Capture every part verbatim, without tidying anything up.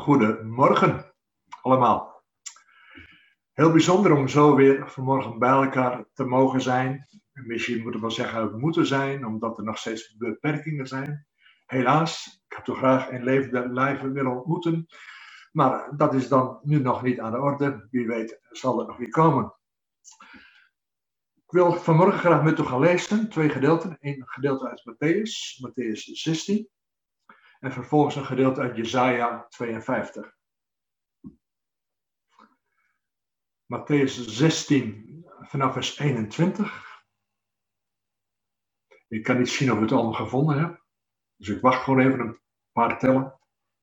Goedemorgen allemaal. Heel bijzonder om zo weer vanmorgen bij elkaar te mogen zijn. Misschien moeten we wel zeggen moeten zijn, omdat er nog steeds beperkingen zijn. Helaas, ik had toch graag een levende lijve willen ontmoeten. Maar dat is dan nu nog niet aan de orde. Wie weet zal het nog weer komen. Ik wil vanmorgen graag met u gaan lezen. Twee gedeelten. Eén gedeelte uit Matthäus, Matthäus zestien. En vervolgens een gedeelte uit Jesaja tweeënvijftig. Matthäus zestien vanaf vers eenentwintig. Ik kan niet zien of ik het allemaal gevonden heb. Dus ik wacht gewoon even een paar tellen.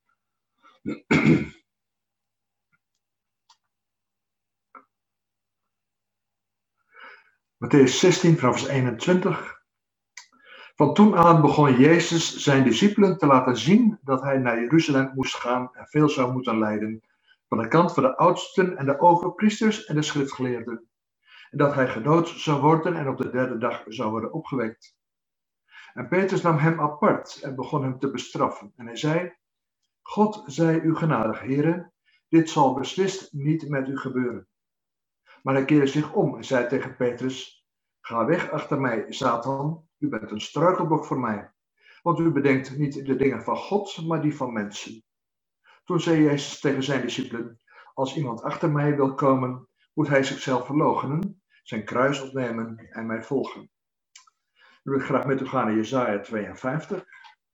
Matthäus zestien vanaf vers eenentwintig. Van toen aan begon Jezus zijn discipelen te laten zien dat hij naar Jeruzalem moest gaan en veel zou moeten lijden. Van de kant van de oudsten en de overpriesters en de schriftgeleerden. En dat hij gedood zou worden en op de derde dag zou worden opgewekt. En Petrus nam hem apart en begon hem te bestraffen. En hij zei: God zij u genadig, heren, dit zal beslist niet met u gebeuren. Maar hij keerde zich om en zei tegen Petrus: Ga weg achter mij, Satan, u bent een struikelblok voor mij. Want u bedenkt niet de dingen van God, maar die van mensen. Toen zei Jezus tegen zijn discipelen: Als iemand achter mij wil komen, moet hij zichzelf verloochenen, zijn kruis opnemen en mij volgen. Nu wil ik graag met u gaan naar Jesaja tweeënvijftig.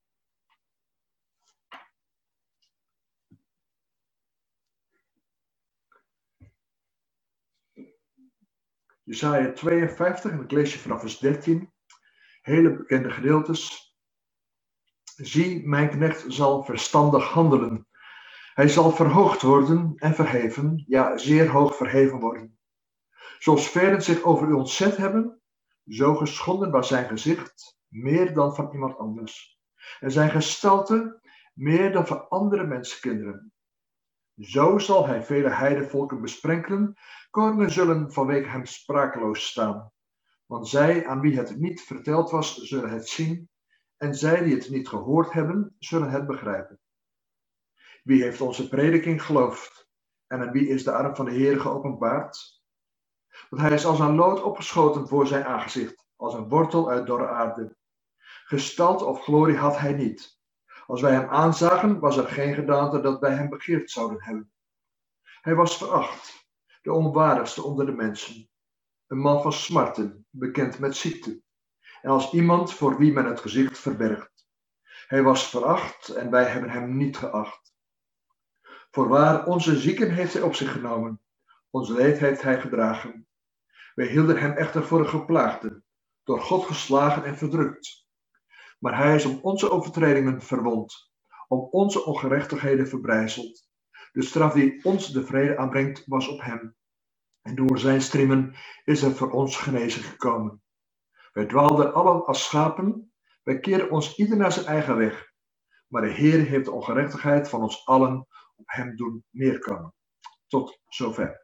Jesaja tweeënvijftig, en ik lees je vanaf vers dertien. Hele bekende gedeeltes. Zie, mijn knecht zal verstandig handelen. Hij zal verhoogd worden en verheven, ja, zeer hoog verheven worden. Zoals velen zich over u ontzet hebben, zo geschonden was zijn gezicht, meer dan van iemand anders. En zijn gestalte, meer dan van andere mensenkinderen. Zo zal hij vele heidenvolken besprenkelen, koningen zullen vanwege hem sprakeloos staan. Want zij aan wie het niet verteld was, zullen het zien, en zij die het niet gehoord hebben, zullen het begrijpen. Wie heeft onze prediking geloofd? En aan wie is de arm van de Heer geopenbaard? Want hij is als een lood opgeschoten voor zijn aangezicht, als een wortel uit dorre aarde. Gestalte of glorie had hij niet. Als wij hem aanzagen, was er geen gedaante dat wij hem begeerd zouden hebben. Hij was veracht, de onwaardigste onder de mensen. Een man van smarten, bekend met ziekte. En als iemand voor wie men het gezicht verbergt. Hij was veracht en wij hebben hem niet geacht. Voorwaar, onze zieken heeft hij op zich genomen. Ons leed heeft hij gedragen. Wij hielden hem echter voor een geplaagde, door God geslagen en verdrukt. Maar hij is om onze overtredingen verwond, om onze ongerechtigheden verbrijzeld. De straf die ons de vrede aanbrengt was op hem. En door zijn striemen is er voor ons genezing gekomen. Wij dwaalden allen als schapen, wij keerden ons ieder naar zijn eigen weg. Maar de Heer heeft de ongerechtigheid van ons allen op hem doen neerkomen. Tot zover.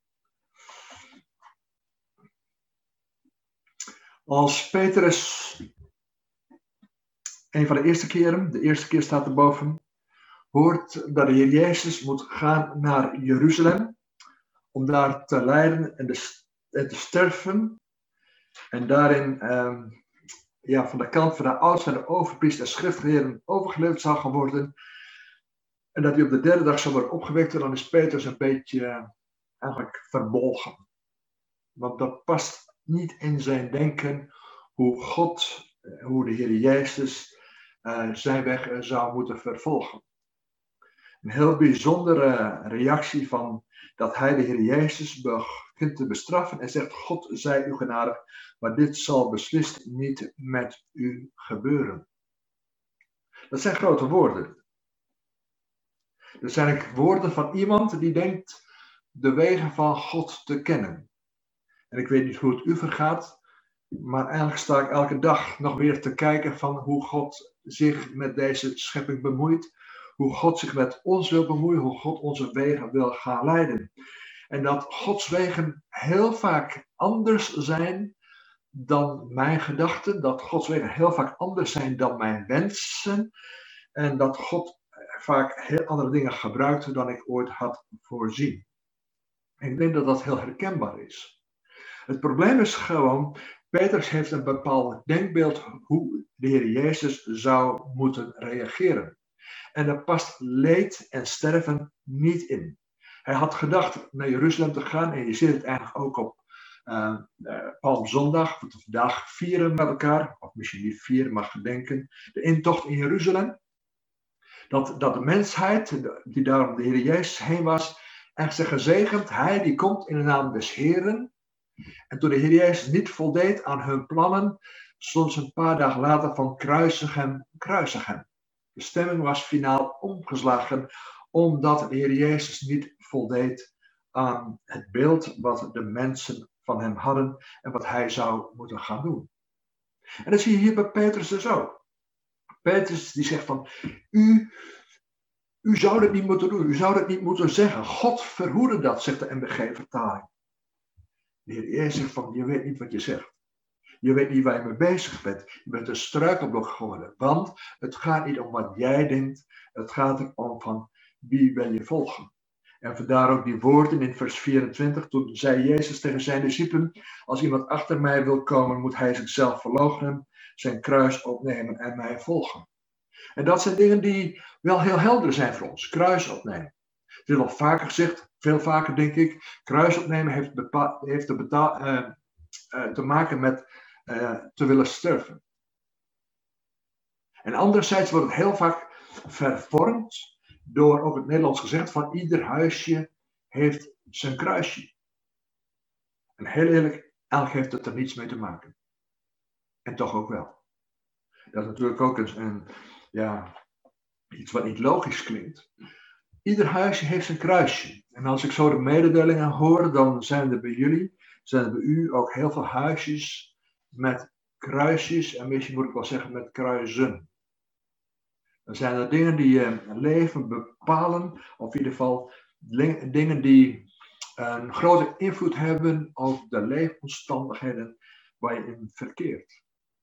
Als Petrus, een van de eerste keren, de eerste keer staat erboven, hoort dat de Heer Jezus moet gaan naar Jeruzalem, om daar te lijden en, de, en te sterven, en daarin eh, ja, van de kant van de oudsten en de overpriester en schriftgeleerden overgeleverd zal gaan worden, en dat hij op de derde dag zal worden opgewekt, en dan is Petrus een beetje uh, eigenlijk verbolgen. Want dat past niet in zijn denken hoe God, hoe de Heer Jezus uh, zijn weg uh, zou moeten vervolgen. Een heel bijzondere reactie van dat hij de Heer Jezus begint te bestraffen en zegt: God zij u genadig, maar dit zal beslist niet met u gebeuren. Dat zijn grote woorden. Dat zijn woorden van iemand die denkt de wegen van God te kennen. En ik weet niet hoe het u vergaat, maar eigenlijk sta ik elke dag nog weer te kijken van hoe God zich met deze schepping bemoeit. Hoe God zich met ons wil bemoeien, hoe God onze wegen wil gaan leiden. En dat Gods wegen heel vaak anders zijn dan mijn gedachten. Dat Gods wegen heel vaak anders zijn dan mijn wensen. En dat God vaak heel andere dingen gebruikte dan ik ooit had voorzien. En ik denk dat dat heel herkenbaar is. Het probleem is gewoon, Petrus heeft een bepaald denkbeeld hoe de Heer Jezus zou moeten reageren. En daar past leed en sterven niet in. Hij had gedacht naar Jeruzalem te gaan en je ziet het eigenlijk ook op uh, uh, Palmzondag, wat we vandaag vieren met elkaar, of misschien niet vieren, maar gedenken, de intocht in Jeruzalem. Dat, dat de mensheid, die daar om de Heer Jezus heen was, echt zegt gezegend, hij die komt in de naam des Heeren. En toen de Heer Jezus niet voldeed aan hun plannen, stond ze een paar dagen later van kruisig hem, kruisig hem. De stemming was finaal omgeslagen, omdat de Heer Jezus niet voldeed aan het beeld wat de mensen van hem hadden en wat hij zou moeten gaan doen. En dat zie je hier bij Petrus dus ook. Petrus die zegt van, u, u zou dat niet moeten doen, u zou dat niet moeten zeggen. God verhoede dat, zegt de N B G-vertaling. De Heer Jezus zegt van, je weet niet wat je zegt. Je weet niet waar je mee bezig bent. Je bent een struikelblok geworden. Want het gaat niet om wat jij denkt. Het gaat erom van wie wil je volgen. En vandaar ook die woorden in vers vierentwintig. Toen zei Jezus tegen zijn discipelen. Als iemand achter mij wil komen, moet hij zichzelf verloochenen. Zijn kruis opnemen en mij volgen. En dat zijn dingen die wel heel helder zijn voor ons. Kruis opnemen. Het is al vaker gezegd. Veel vaker denk ik. Kruis opnemen heeft, bepa- heeft te, beta- uh, uh, te maken met uh, te willen sterven. En anderzijds wordt het heel vaak vervormd door ook het Nederlands gezegd van ieder huisje heeft zijn kruisje. En heel eerlijk, elk heeft het er niets mee te maken. En toch ook wel. Dat is natuurlijk ook een, een ja, iets wat niet logisch klinkt. Ieder huisje heeft zijn kruisje. En als ik zo de mededelingen hoor, dan zijn er bij jullie, zijn er bij u ook heel veel huisjes met kruisjes. En misschien moet ik wel zeggen met kruisen. Dan zijn er dingen die je leven bepalen, of in ieder geval dingen die een grote invloed hebben op de leefomstandigheden waar je in verkeert.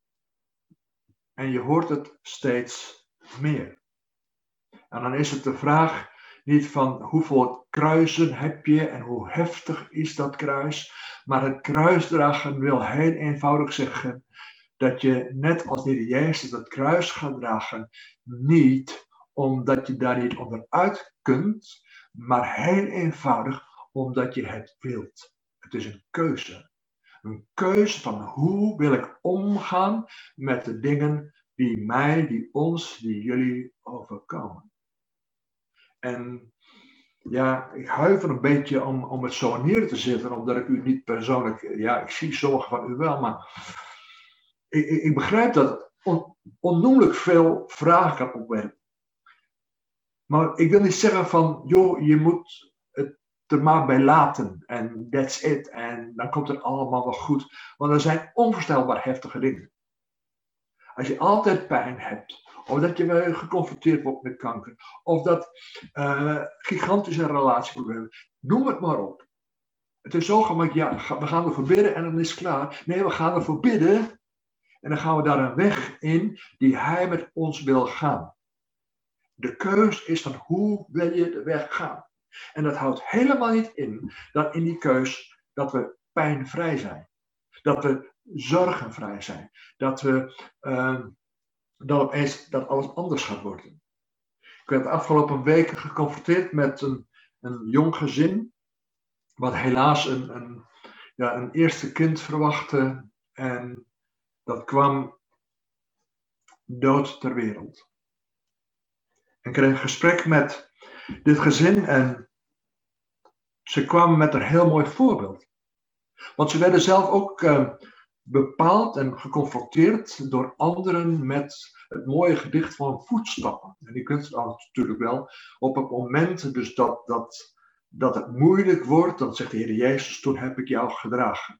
En je hoort het steeds meer. En dan is het de vraag niet van hoeveel kruisen heb je en hoe heftig is dat kruis. Maar het kruisdragen wil heel eenvoudig zeggen dat je net als de Heer Jezus dat kruis gaat dragen. Niet omdat je daar niet onderuit kunt, maar heel eenvoudig omdat je het wilt. Het is een keuze. Een keuze van hoe wil ik omgaan met de dingen die mij, die ons, die jullie overkomen. En ja, ik huiver een beetje om, om het zo neer te zetten, omdat ik u niet persoonlijk, ja, ik zie sommigen van u wel, maar ik, ik, ik begrijp dat het on, onnoemelijk veel vragen kan opwerpen. Maar ik wil niet zeggen van, joh, je moet het er maar bij laten en that's it. En dan komt het allemaal wel goed. Want er zijn onvoorstelbaar heftige dingen. Als je altijd pijn hebt, of dat je weer geconfronteerd wordt met kanker, of dat uh, gigantische relatieproblemen, noem het maar op. Het is zo gemakkelijk, ja, we gaan ervoor bidden en dan is het klaar. Nee, we gaan ervoor bidden en dan gaan we daar een weg in die hij met ons wil gaan. De keus is van hoe wil je de weg gaan. En dat houdt helemaal niet in dat in die keus dat we pijnvrij zijn. Dat we zorgenvrij zijn. Dat we uh, dat opeens dat alles anders gaat worden. Ik werd de afgelopen weken geconfronteerd met een, een jong gezin. Wat helaas een, een, ja, een eerste kind verwachtte. En dat kwam dood ter wereld. En ik kreeg een gesprek met dit gezin. En ze kwamen met een heel mooi voorbeeld. Want ze werden zelf ook uh, bepaald en geconfronteerd door anderen met het mooie gedicht van voetstappen. En je kunt het natuurlijk wel op het moment dus dat, dat, dat het moeilijk wordt, dan zegt de Heer Jezus, toen heb ik jou gedragen.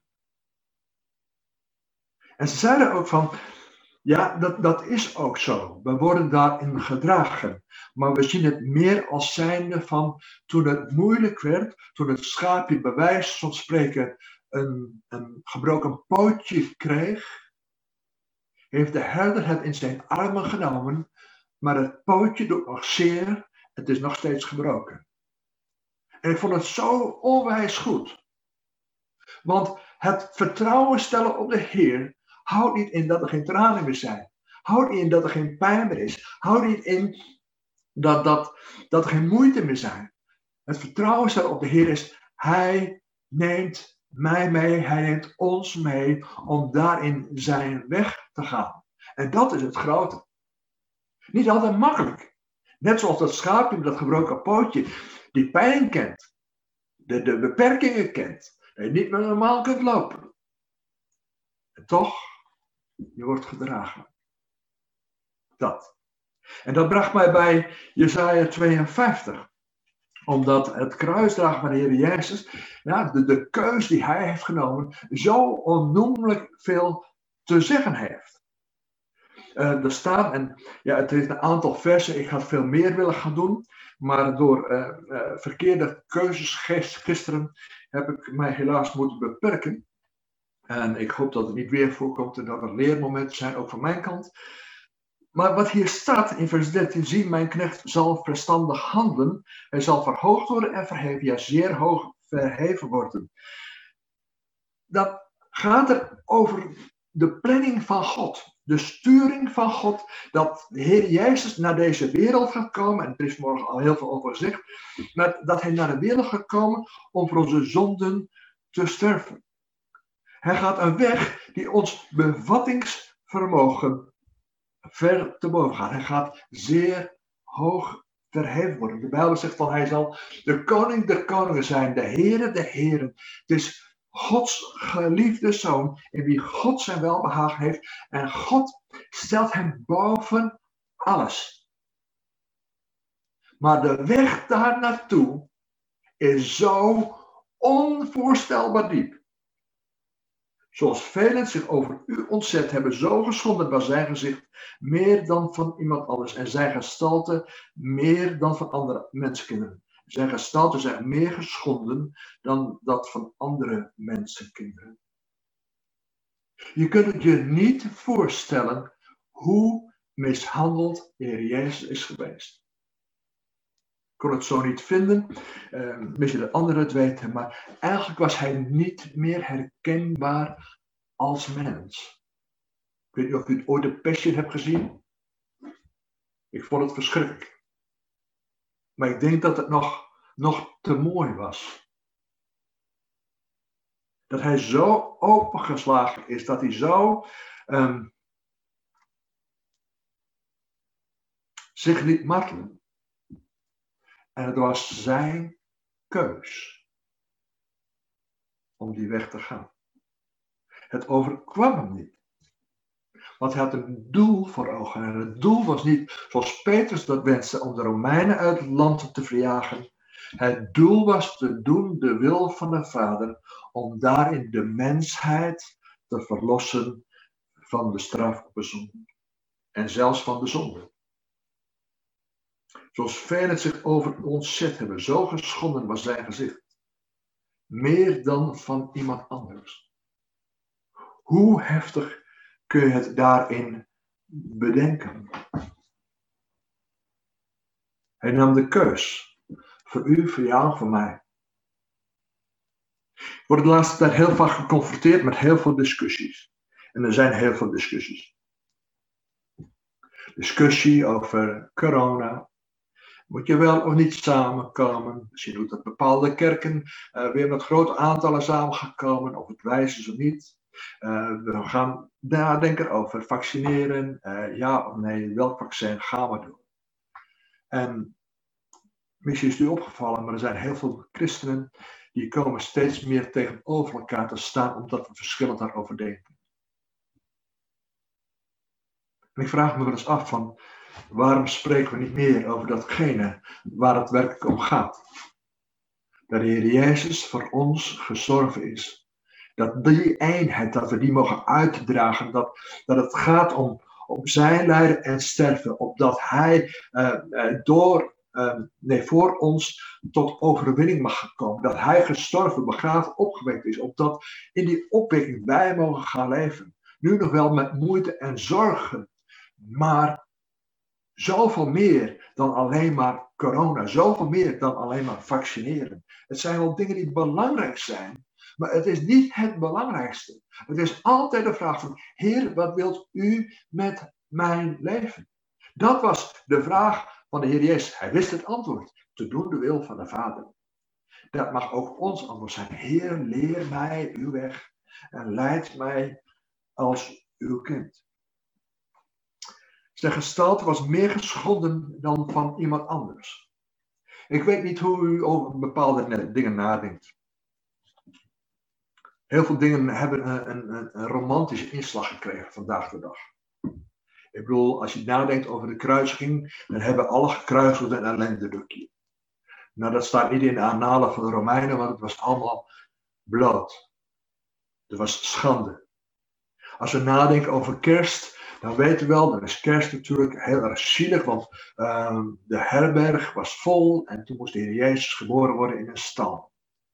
En ze zeiden ook van, ja, dat, dat is ook zo. We worden daarin gedragen. Maar we zien het meer als zijnde van, toen het moeilijk werd, toen het schaapje bij wijze van spreken een, een gebroken pootje kreeg, heeft de herder het in zijn armen genomen, Maar het pootje doet nog zeer. Het is nog steeds gebroken. En ik vond het zo onwijs goed. Want het vertrouwen stellen op de Heer houdt niet in dat er geen tranen meer zijn. Houdt niet in dat er geen pijn meer is. Houdt niet in dat, dat, dat er geen moeite meer zijn. Het vertrouwen stellen op de Heer is, Hij neemt mij mee, Hij neemt ons mee om daarin zijn weg te gaan. En dat is het grote. Niet altijd makkelijk. Net zoals dat schaapje met dat gebroken pootje, die pijn kent, de, de beperkingen kent, dat je niet meer normaal kunt lopen. En toch, je wordt gedragen. Dat. En dat bracht mij bij Jesaja tweeënvijftig. Omdat het kruisdragen van de Heer Jezus, ja, de, de keus die Hij heeft genomen, zo onnoemelijk veel te zeggen heeft. Uh, er staan, en ja, het heeft een aantal versen, ik had veel meer willen gaan doen, maar door uh, uh, verkeerde keuzes gisteren heb ik mij helaas moeten beperken. En ik hoop dat het niet weer voorkomt en dat er leermomenten zijn, ook van mijn kant. Maar wat hier staat in vers dertien, zie mijn knecht zal verstandig handelen, hij zal verhoogd worden en verheven, ja zeer hoog verheven worden. Dat gaat er over de planning van God. De sturing van God, dat de Heer Jezus naar deze wereld gaat komen, en er is morgen al heel veel over gezegd, maar dat Hij naar de wereld gaat komen om voor onze zonden te sterven. Hij gaat een weg die ons bevattingsvermogen ver te boven gaat. Hij gaat zeer hoog verheven worden. De Bijbel zegt van Hij zal de koning der koningen zijn, de Heere der heren. Het is Gods geliefde zoon, in wie God zijn welbehagen heeft. En God stelt hem boven alles. Maar de weg daar naartoe is zo onvoorstelbaar diep. Zoals velen zich over u ontzet hebben, zo geschonden was zijn gezicht meer dan van iemand anders. En zijn gestalte meer dan van andere mensenkinderen. Zijn gestalte zijn meer geschonden dan dat van andere mensenkinderen. Je kunt het je niet voorstellen hoe mishandeld de Heer Jezus is geweest. Ik kon het zo niet vinden, uh, misschien dat anderen het weten, maar eigenlijk was hij niet meer herkenbaar als mens. Ik weet niet of u ooit de Passion hebt gezien. Ik vond het verschrikkelijk. Maar ik denk dat het nog, nog te mooi was. Dat hij zo opengeslagen is, dat hij zo um, zich liet martelen. En het was zijn keus om die weg te gaan. Het overkwam hem niet. Want hij had een doel voor ogen. En het doel was niet, zoals Petrus dat wenste, om de Romeinen uit het land te verjagen. Het doel was te doen de wil van de Vader, om daarin de mensheid te verlossen van de straf op de zonde. En zelfs van de zonde. Zoals velen zich over ontzet hebben, zo geschonden was zijn gezicht. Meer dan van iemand anders. Hoe heftig kun je het daarin bedenken? Hij nam de keus. Voor u, voor jou, voor mij. Ik word de laatste tijd heel vaak geconfronteerd met heel veel discussies. En er zijn heel veel discussies. Discussie over corona. Moet je wel of niet samenkomen? Misschien doet dat bepaalde kerken uh, weer met grote aantallen samengekomen. Of het wijs is of niet. Uh, we gaan nadenken over vaccineren. Uh, ja of nee, welk vaccin gaan we doen? En misschien is het u opgevallen, maar er zijn heel veel christenen die komen steeds meer tegenover elkaar te staan omdat we verschillend daarover denken. En ik vraag me wel eens af van, waarom spreken we niet meer over datgene waar het werkelijk om gaat? Dat de Heer Jezus voor ons gestorven is. Dat die eenheid, dat we die mogen uitdragen, dat, dat het gaat om, om zijn lijden en sterven, opdat hij uh, uh, door, uh, nee, voor ons tot overwinning mag komen. Dat hij gestorven, begraven, opgewekt is, opdat in die opwekking wij mogen gaan leven. Nu nog wel met moeite en zorgen, maar Zoveel meer dan alleen maar corona. Zoveel meer dan alleen maar vaccineren. Het zijn wel dingen die belangrijk zijn. Maar het is niet het belangrijkste. Het is altijd de vraag van, Heer, wat wilt u met mijn leven? Dat was de vraag van de Heer Jezus. Hij wist het antwoord. Te doen de wil van de Vader. Dat mag ook ons antwoord zijn. Heer, leer mij uw weg. En leid mij als uw kind. Zijn gestalte was meer geschonden dan van iemand anders. Ik weet niet hoe u over bepaalde dingen nadenkt. Heel veel dingen hebben een, een, een romantische inslag gekregen vandaag de dag. Ik bedoel, als je nadenkt over de kruisiging, dan hebben alle gekruisigden een ellendedrukje. Nou, dat staat niet in de annalen van de Romeinen, want het was allemaal bloot. Het was schande. Als we nadenken over kerst, dan weten we wel, dan is kerst natuurlijk heel erg zielig, want uh, de herberg was vol en toen moest de Heer Jezus geboren worden in een stal.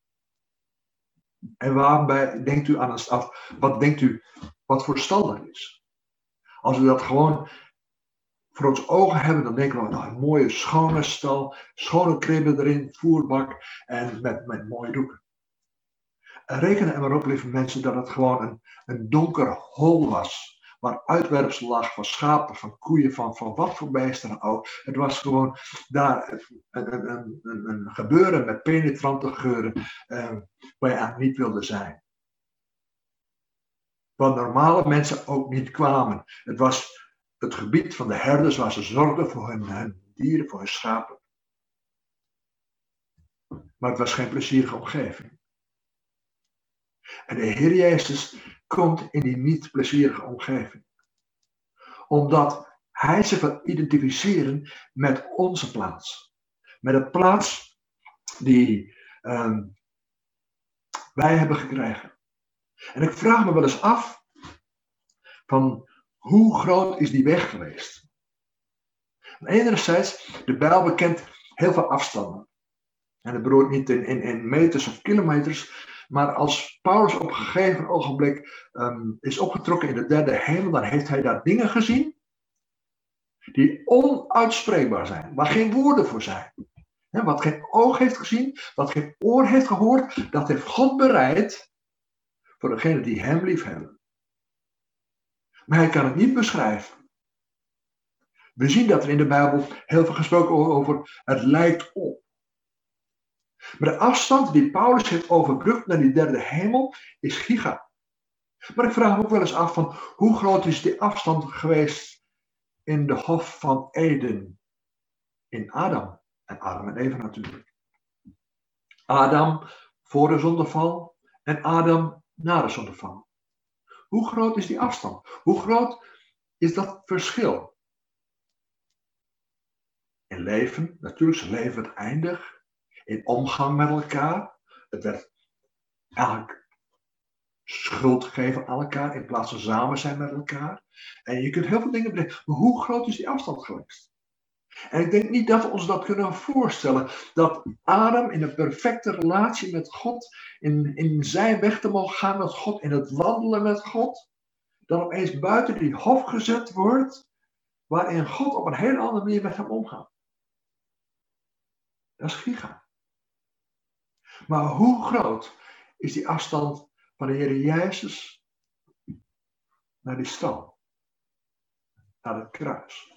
En waarbij denkt u aan een stal? Wat denkt u, wat voor stal dat is? Als we dat gewoon voor ons ogen hebben, dan denken we, nou, een mooie schone stal, schone kribben erin, voerbak en met, met mooie doeken. En rekenen er maar op, lieve mensen, dat het gewoon een, een donker hol was. Waar uitwerpsel lag van schapen, van koeien, van, van wat voor beesten dan ook. Het was gewoon daar een, een, een, een, een gebeuren met penetrante geuren eh, waar je aan niet wilde zijn. Waar normale mensen ook niet kwamen. Het was het gebied van de herders waar ze zorgden voor hun, hun dieren, voor hun schapen. Maar het was geen plezierige omgeving. En de Heer Jezus komt in die niet plezierige omgeving. Omdat hij zich wil identificeren met onze plaats. Met de plaats die um, wij hebben gekregen. En ik vraag me wel eens af van hoe groot is die weg geweest? Enerzijds, de Bijbel kent heel veel afstanden. En dat bedoelt niet in, in, in meters of kilometers. Maar als Paulus op een gegeven ogenblik um, is opgetrokken in de derde hemel, dan heeft hij daar dingen gezien die onuitspreekbaar zijn, waar geen woorden voor zijn. He, wat geen oog heeft gezien, wat geen oor heeft gehoord, dat heeft God bereid voor degenen die hem lief hebben. Maar hij kan het niet beschrijven. We zien dat er in de Bijbel heel veel gesproken wordt over het lijkt op. Maar de afstand die Paulus heeft overbrugd naar die derde hemel is giga. Maar ik vraag me ook wel eens af van hoe groot is die afstand geweest in de Hof van Eden. In Adam. En Adam en Eva natuurlijk. Adam voor de zondeval en Adam na de zondeval. Hoe groot is die afstand? Hoe groot is dat verschil? In leven, natuurlijk is leven het eindig. In omgang met elkaar. Het werd eigenlijk schuld geven aan elkaar in plaats van samen zijn met elkaar. En je kunt heel veel dingen bedenken. Maar hoe groot is die afstand geweest? En ik denk niet dat we ons dat kunnen voorstellen. Dat Adam in een perfecte relatie met God. In, in zijn weg te mogen gaan met God. In het wandelen met God. Dan opeens buiten die hof gezet wordt. Waarin God op een hele andere manier met hem omgaat. Dat is giga. Maar hoe groot is die afstand van de Heer Jezus naar die stal? Naar het kruis.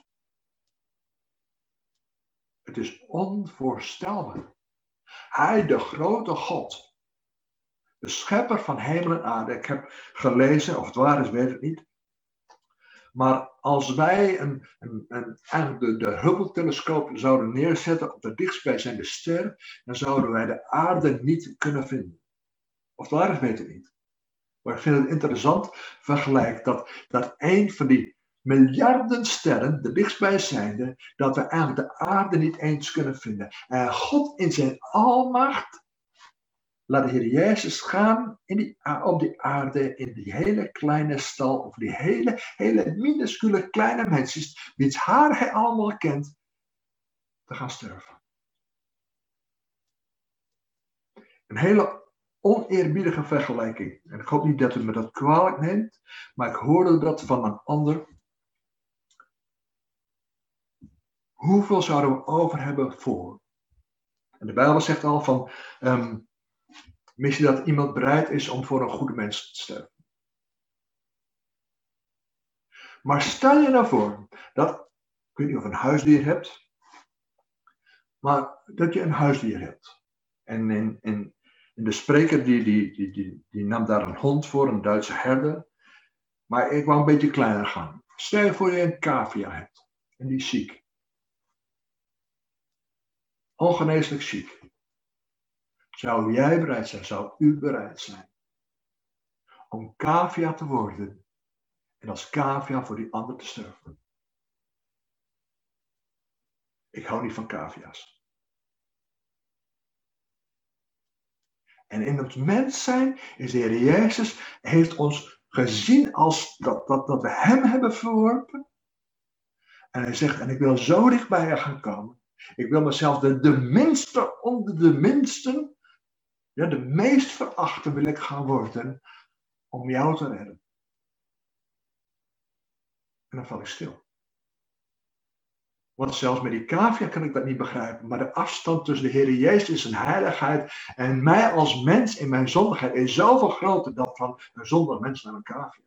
Het is onvoorstelbaar. Hij, de grote God, de schepper van hemel en aarde. Ik heb gelezen, of het waar is, weet ik niet. Maar als wij een, een, een, eigenlijk de, de Hubble-telescoop zouden neerzetten op de dichtstbijzijnde ster, dan zouden wij de aarde niet kunnen vinden. Of het waar is, weet ik niet. Maar ik vind het interessant vergelijk dat, dat een van die miljarden sterren, de dichtstbijzijnde, dat we eigenlijk de aarde niet eens kunnen vinden. En God in zijn almacht laat de Heer Jezus gaan in die, op die aarde, in die hele kleine stal, of die hele, hele minuscule kleine mensjes, wiens haar hij allemaal kent, te gaan sterven. Een hele oneerbiedige vergelijking. En ik hoop niet dat u me dat kwalijk neemt, maar ik hoorde dat van een ander. Hoeveel zouden we over hebben voor? En de Bijbel zegt al van, um, mis je dat iemand bereid is om voor een goede mens te sterven. Maar stel je nou voor, dat, ik weet niet of je een huisdier hebt, maar dat je een huisdier hebt. En in, in, in de spreker die, die, die, die, die nam daar een hond voor, een Duitse herder. Maar ik wou een beetje kleiner gaan. Stel je voor je een cavia hebt en die is ziek. Ongeneeslijk ziek. Zou jij bereid zijn, zou u bereid zijn om cavia te worden en als cavia voor die ander te sterven? Ik hou niet van cavia's. En in het mens zijn is de Heer Jezus, heeft ons gezien als dat, dat, dat we hem hebben verworpen. En hij zegt, en ik wil zo dicht bij je gaan komen. Ik wil mezelf de, de minste onder de minsten, ja, de meest verachte wil ik gaan worden om jou te redden. En dan val ik stil. Want zelfs met die cavia kan ik dat niet begrijpen. Maar de afstand tussen de Heer Jezus en zijn heiligheid en mij als mens in mijn zondigheid is zoveel groter dan van een zondig mens naar een cavia.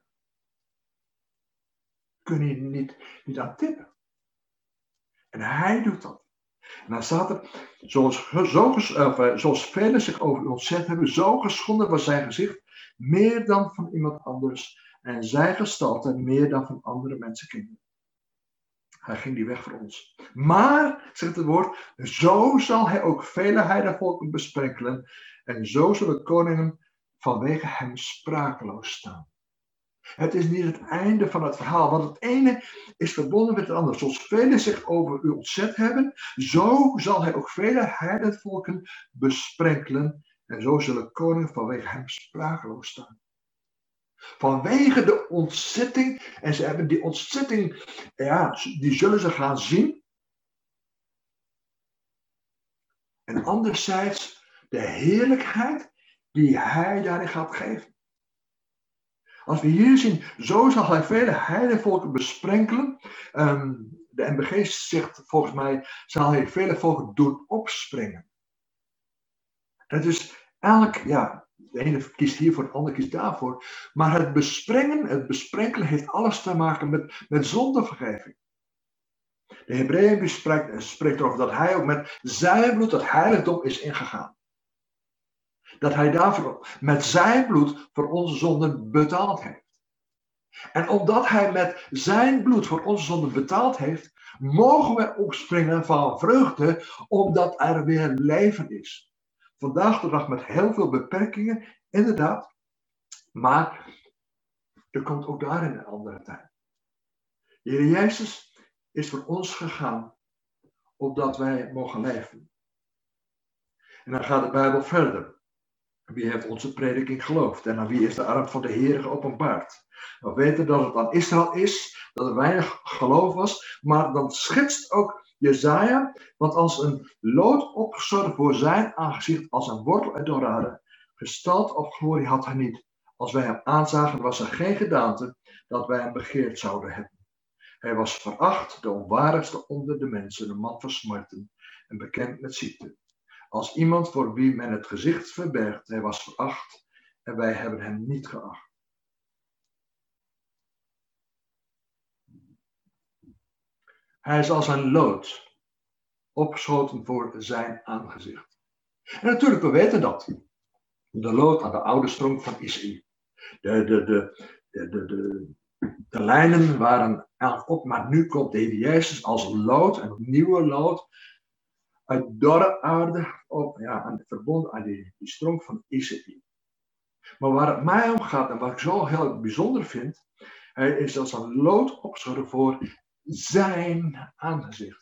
Kun je niet, niet aan tippen. En hij doet dat. En dan staat er, zoals, zo, uh, zoals velen zich over u ontzet hebben, zo geschonden was zijn gezicht meer dan van iemand anders. En zijn gestalte meer dan van andere mensenkinderen. Hij ging die weg voor ons. Maar, zegt het woord, zo zal hij ook vele heidenvolken besprenkelen. En zo zullen koningen vanwege hem sprakeloos staan. Het is niet het einde van het verhaal, want het ene is verbonden met het andere. Zoals velen zich over u ontzet hebben, zo zal hij ook vele heidenvolken besprenkelen. En zo zullen koningen vanwege hem sprakeloos staan. Vanwege de ontzetting, en ze hebben die ontzetting, ja, die zullen ze gaan zien. En anderzijds de heerlijkheid die hij daarin gaat geven. Als we hier zien, zo zal hij vele heidenvolken besprenkelen. Um, de M B G zegt volgens mij, zal hij vele volken doen opspringen. En het is eigenlijk, ja, de ene kiest hiervoor, de andere kiest daarvoor. Maar het besprengen, het besprenkelen heeft alles te maken met, met zondevergeving. De Hebreeën spreekt, spreekt erover dat hij ook met zijn bloed het heiligdom is ingegaan. Dat hij daarvoor met zijn bloed voor onze zonden betaald heeft. En omdat hij met zijn bloed voor onze zonden betaald heeft, mogen we opspringen van vreugde, omdat er weer leven is. Vandaag de dag met heel veel beperkingen, inderdaad. Maar er komt ook daarin een andere tijd. De Heer Jezus is voor ons gegaan, opdat wij mogen leven. En dan gaat de Bijbel verder. Wie heeft onze prediking geloofd? En aan wie is de arm van de Heer geopenbaard? We weten dat het aan Israël is, dat er weinig geloof was. Maar dan schetst ook Jesaja, want als een lood opgezogen voor zijn aangezicht, als een wortel uit dorade, gestalte of glorie had hij niet. Als wij hem aanzagen, was er geen gedaante dat wij hem begeerd zouden hebben. Hij was veracht, de onwaardigste onder de mensen, een man van smarten en bekend met ziekte. Als iemand voor wie men het gezicht verbergt, hij was veracht en wij hebben hem niet geacht. Hij is als een lood, opgeschoten voor zijn aangezicht. En natuurlijk, we weten dat. De lood aan de oude stroom van Isaïe. De, de, de, de, de, de, de lijnen waren eigenlijk op, maar nu komt de Heer Jezus als lood, een nieuwe lood, uit dorre aarde, op, ja, aan, verbonden aan die, die stroom van Isaïe. Maar waar het mij om gaat, en wat ik zo heel bijzonder vind, hij is als een lood opgeschoten voor zijn aangezicht.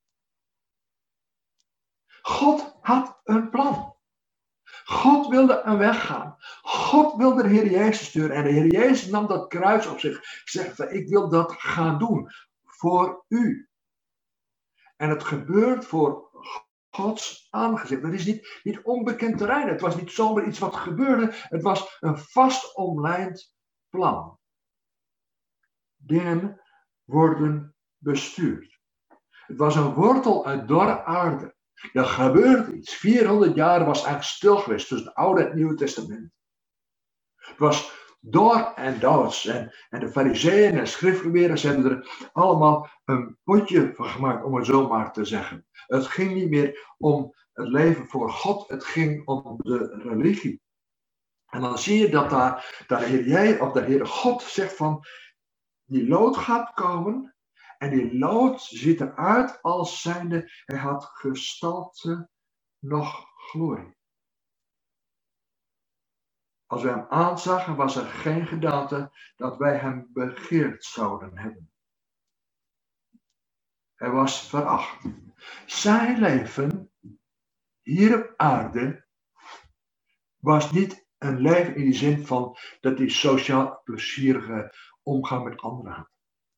God had een plan. God wilde een weg gaan. God wilde de Heer Jezus sturen. En de Heer Jezus nam dat kruis op zich. Zegt, ik wil dat gaan doen. Voor u. En het gebeurt voor Gods aangezicht. Dat is niet, niet onbekend terrein. Het was niet zomaar iets wat gebeurde. Het was een vast omlijnd plan. Dingen worden bestuurd. Het was een wortel uit dorre aarde. Er gebeurde iets. vierhonderd jaar was eigenlijk stil geweest tussen het Oude en het Nieuwe Testament. Het was dor en doods. En, en de fariseeën en schriftgeleerden hebben er allemaal een potje van gemaakt, om het zo maar te zeggen. Het ging niet meer om het leven voor God, het ging om de religie. En dan zie je dat daar, daar de Heer jij, of de Heere God zegt van, die lood gaat komen. En die lood ziet eruit als zijnde, hij had gestalte nog glorie. Als wij hem aanzagen, was er geen gedaante dat wij hem begeerd zouden hebben. Hij was veracht. Zijn leven hier op aarde was niet een leven in die zin van dat hij sociaal plezierige omgang met anderen had.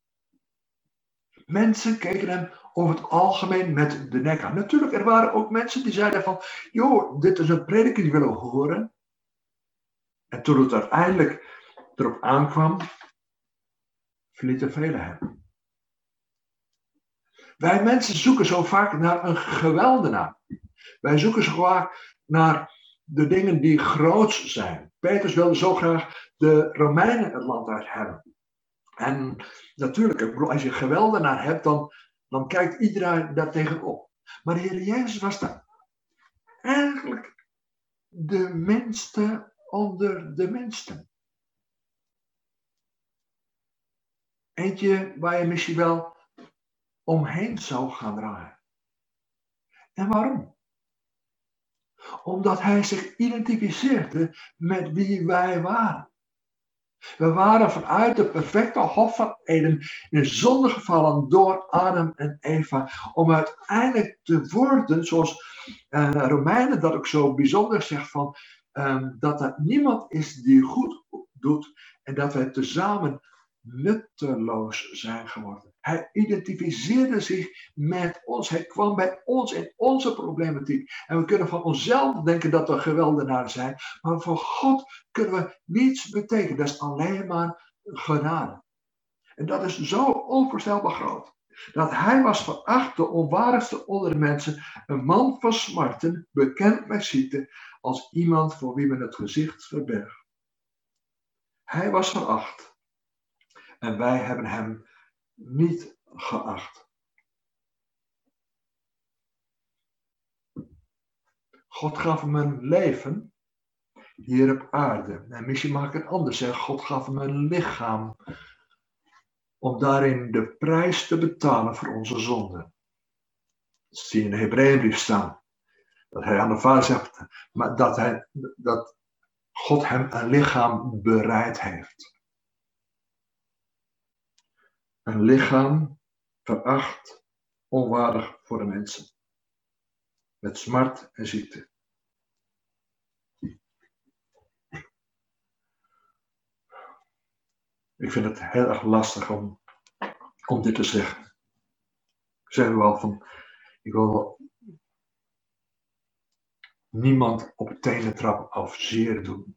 Mensen keken hem over het algemeen met de nek aan. Natuurlijk, er waren ook mensen die zeiden van, joh, dit is een prediker die willen horen. En toen het uiteindelijk erop aankwam, verlieten velen hem. Wij mensen zoeken zo vaak naar een geweldenaar. Wij zoeken zo vaak naar de dingen die groots zijn. Petrus wilde zo graag de Romeinen het land uit hebben. En natuurlijk, ik bedoel, als je geweldenaar hebt, dan, dan kijkt iedereen daar tegenop. Maar de Heer Jezus was daar eigenlijk de minste onder de minsten. Eentje waar je misschien wel omheen zou gaan draaien. En waarom? Omdat hij zich identificeerde met wie wij waren. We waren vanuit de perfecte Hof van Eden in zonde gevallen door Adam en Eva. Om uiteindelijk te worden, zoals uh, Romeinen dat ook zo bijzonder zegt, van, um, dat er niemand is die goed doet. En dat wij tezamen nutteloos zijn geworden. Hij identificeerde zich met ons. Hij kwam bij ons in onze problematiek. En we kunnen van onszelf denken dat we geweldenaar zijn. Maar voor God kunnen we niets betekenen. Dat is alleen maar genade. En dat is zo onvoorstelbaar groot. Dat hij was veracht, de onwaardigste onder de mensen. Een man van smarten, bekend met ziekte. Als iemand voor wie men het gezicht verbergt. Hij was veracht. En wij hebben hem niet geacht. God gaf hem een leven hier op aarde. En misschien mag ik het anders zeggen. God gaf hem een lichaam om daarin de prijs te betalen voor onze zonden. Dat zie je in de Hebreeënbrief staan. Dat hij aan de Vader zegt, maar dat, hij, dat God hem een lichaam bereid heeft. Een lichaam veracht, onwaardig voor de mensen. Met smart en ziekte. Ik vind het heel erg lastig om, om dit te zeggen. Ik zeg wel van, ik wil niemand op het tenen trappen of zeer doen.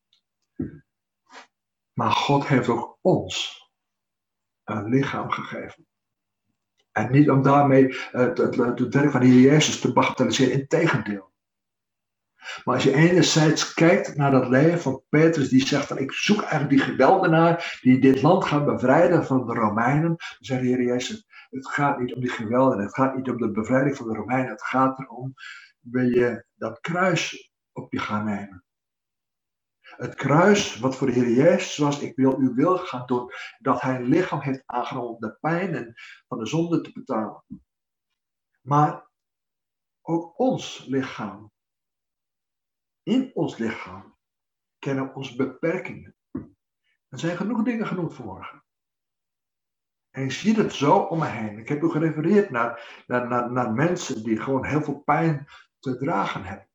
Maar God heeft ook ons een lichaam gegeven. En niet om daarmee uh, het, het, het werk van de Heer Jezus te bagatelliseren, integendeel. Maar als je enerzijds kijkt naar dat leven van Petrus, die zegt van ik zoek eigenlijk die geweldenaar die dit land gaat bevrijden van de Romeinen. Dan zegt de Heer Jezus, het gaat niet om die geweldenaar, het gaat niet om de bevrijding van de Romeinen, het gaat erom, wil je dat kruis op je gaan nemen. Het kruis, wat voor de Heer Jezus was, ik wil uw wil gaan doen, dat hij een lichaam heeft aangenomen om de pijn en van de zonde te betalen. Maar ook ons lichaam, in ons lichaam, kennen we onze beperkingen. Er zijn genoeg dingen genoemd vanmorgen. En je ziet het zo om me heen. Ik heb u gerefereerd naar, naar, naar, naar mensen die gewoon heel veel pijn te dragen hebben.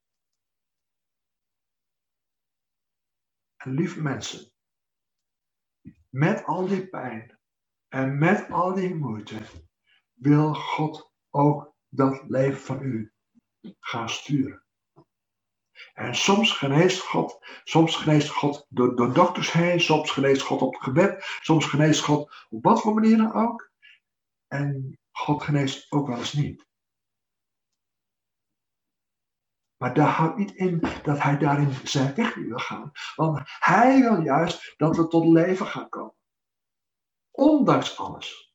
En lieve mensen, met al die pijn en met al die moeite wil God ook dat leven van u gaan sturen. En soms geneest God, soms geneest God door, door dokters heen, soms geneest God op het gebed, soms geneest God op wat voor manier dan ook. En God geneest ook wel eens niet. Maar daar houdt niet in dat hij daarin zijn weg wil gaan. Want hij wil juist dat we tot leven gaan komen. Ondanks alles.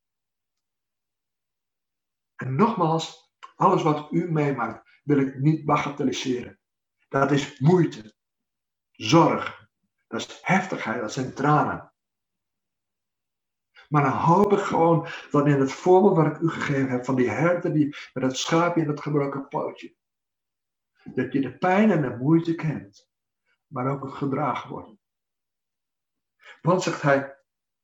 En nogmaals, alles wat u meemaakt wil ik niet bagatelliseren. Dat is moeite. Zorg. Dat is heftigheid. Dat zijn tranen. Maar dan hoop ik gewoon dat in het voorbeeld wat ik u gegeven heb van die herder die met het schaapje en het gebroken pootje. Dat je de pijn en de moeite kent. Maar ook het gedragen wordt. Want zegt hij.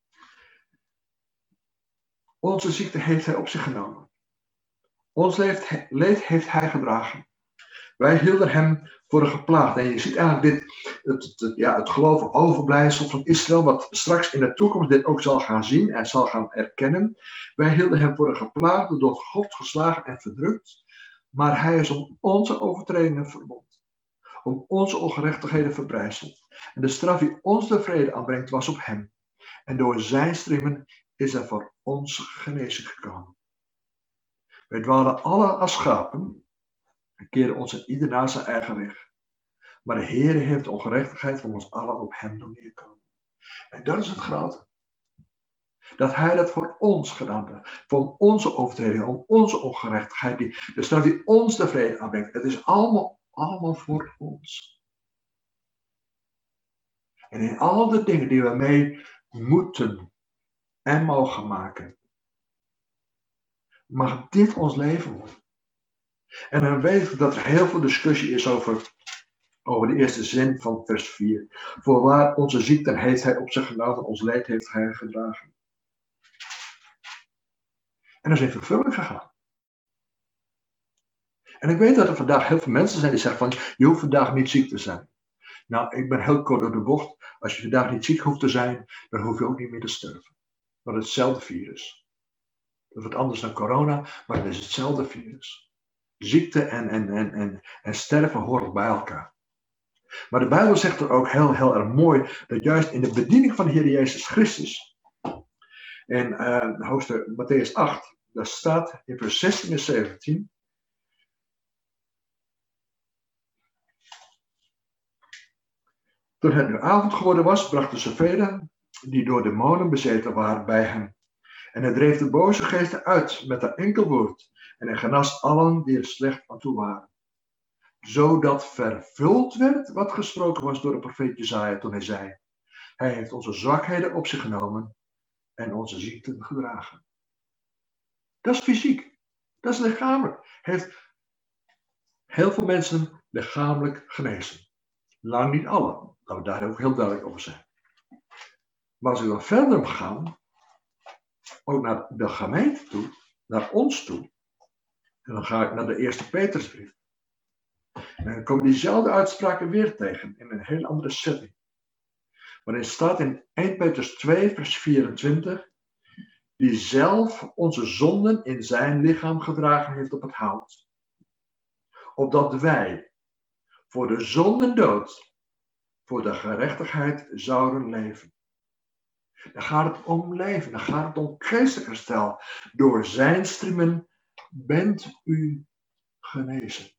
Onze ziekte heeft hij op zich genomen. Ons leed heeft hij gedragen. Wij hielden hem voor een geplaagd. En je ziet eigenlijk dit, het, het, ja, het geloof overblijfsel van Israël, wat straks in de toekomst dit ook zal gaan zien en zal gaan erkennen. Wij hielden hem voor een geplaagde, door God geslagen en verdrukt. Maar hij is om onze overtredingen verwond. Om onze ongerechtigheden verbrijzeld. En de straf die ons de vrede aanbrengt was op hem. En door zijn striemen is er voor ons genezing gekomen. Wij dwaalden alle als schapen en keerden ons in ieder naar zijn eigen weg. Maar de Heer heeft de ongerechtigheid van ons allen op hem doen neerkomen. En dat is het grote. Dat hij dat voor ons gedaan heeft. Voor onze overtreding, om onze ongerechtigheid. Die, de straf die ons de vrede aanbrengt. Het is allemaal, allemaal voor ons. En in al de dingen die we mee moeten en mogen maken. Mag dit ons leven worden. En dan weet ik dat er heel veel discussie is over, over de eerste zin van vers vier. Voorwaar onze ziekten heeft hij op zich genomen, ons leed heeft hij gedragen. En dat is in vervulling gegaan. En ik weet dat er vandaag heel veel mensen zijn die zeggen van, je hoeft vandaag niet ziek te zijn. Nou, ik ben heel kort door de bocht. Als je vandaag niet ziek hoeft te zijn, dan hoef je ook niet meer te sterven. Want het is hetzelfde virus. Dat wordt anders dan corona, maar het is hetzelfde virus. Ziekte en, en, en, en, en sterven horen bij elkaar. Maar de Bijbel zegt er ook heel, heel erg mooi, dat juist in de bediening van de Heer Jezus Christus, in uh, hoofdstuk Matthäus acht, daar staat in vers zestien en zeventien, toen het nu avond geworden was, brachten ze velen die door demonen bezeten waren bij hem. En hij dreef de boze geesten uit met een enkel woord. En hij genas allen die er slecht aan toe waren. Zodat vervuld werd wat gesproken was door de profeet Jesaja toen hij zei. Hij heeft onze zwakheden op zich genomen en onze ziekten gedragen. Dat is fysiek. Dat is lichamelijk. Heeft heel veel mensen lichamelijk genezen. Lang niet alle. Laten we daar ook heel duidelijk over zijn. Maar als we dan verder gaan, ook naar de gemeente toe, naar ons toe. En dan ga ik naar de eerste Petrusbrief. En dan komen diezelfde uitspraken weer tegen, in een heel andere setting. Waarin staat in eerste Petrus twee, vers vierentwintig, die zelf onze zonden in zijn lichaam gedragen heeft op het hout. Opdat wij voor de zonden dood, voor de gerechtigheid zouden leven. Dan gaat het om leven, dan gaat het om geestelijk herstel. Door zijn striemen bent u genezen.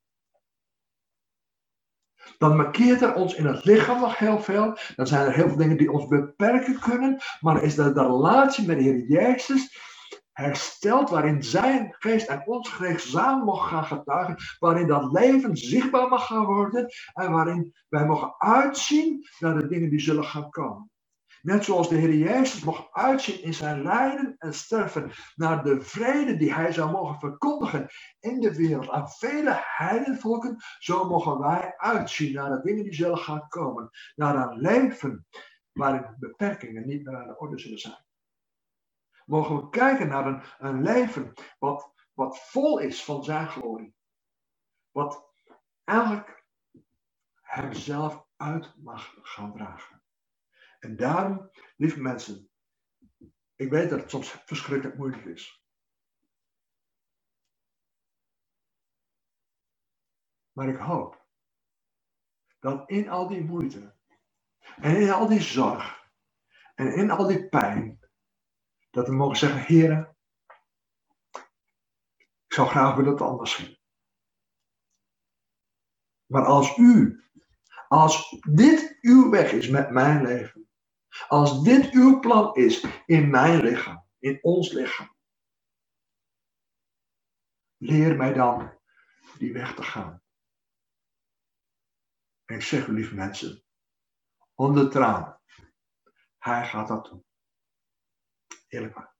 Dan markeert er ons in het lichaam nog heel veel. Dan zijn er heel veel dingen die ons beperken kunnen. Maar is dat de relatie met de Heer Jezus hersteld, waarin zijn geest en ons geest samen mogen gaan getuigen. Waarin dat leven zichtbaar mag gaan worden. En waarin wij mogen uitzien naar de dingen die zullen gaan komen. Net zoals de Heer Jezus mocht uitzien in zijn lijden en sterven naar de vrede die hij zou mogen verkondigen in de wereld aan vele heidenvolken, zo mogen wij uitzien naar de dingen die zullen gaan komen. Naar een leven waarin beperkingen niet meer aan de orde zullen zijn. Mogen we kijken naar een, een leven wat, wat vol is van zijn glorie. Wat eigenlijk hemzelf uit mag gaan dragen. En daarom, lieve mensen, ik weet dat het soms verschrikkelijk moeilijk is. Maar ik hoop dat in al die moeite, en in al die zorg, en in al die pijn, dat we mogen zeggen, Heere, Ik zou graag willen dat het anders ging. Maar als u, als dit uw weg is met mijn leven, als dit uw plan is in mijn lichaam, in ons lichaam, leer mij dan die weg te gaan. En ik zeg u, lieve mensen, onder tranen, hij gaat dat doen. Eerlijk waar.